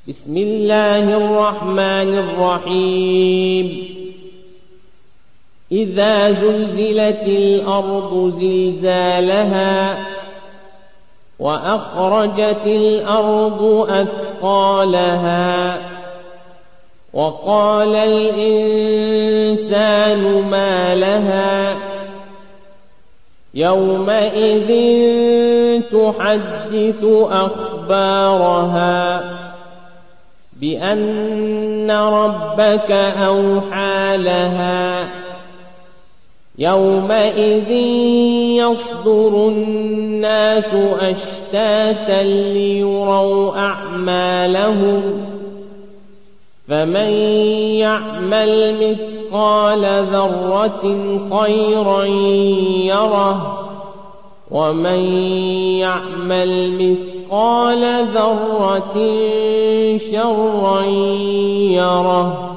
بسم الله الرحمن الرحيم إذا زلزلت الأرض زلزالها وأخرجت الأرض أثقالها وقال الإنسان ما لها يومئذ تحدث أخبارها بأن ربك أوحى لها يومئذ يصدر الناس أشتاتا ليروا أعمالهم فمن يعمل مثقال ذرة خيرا يره ومن يعمل مثقال ذرة شرا يره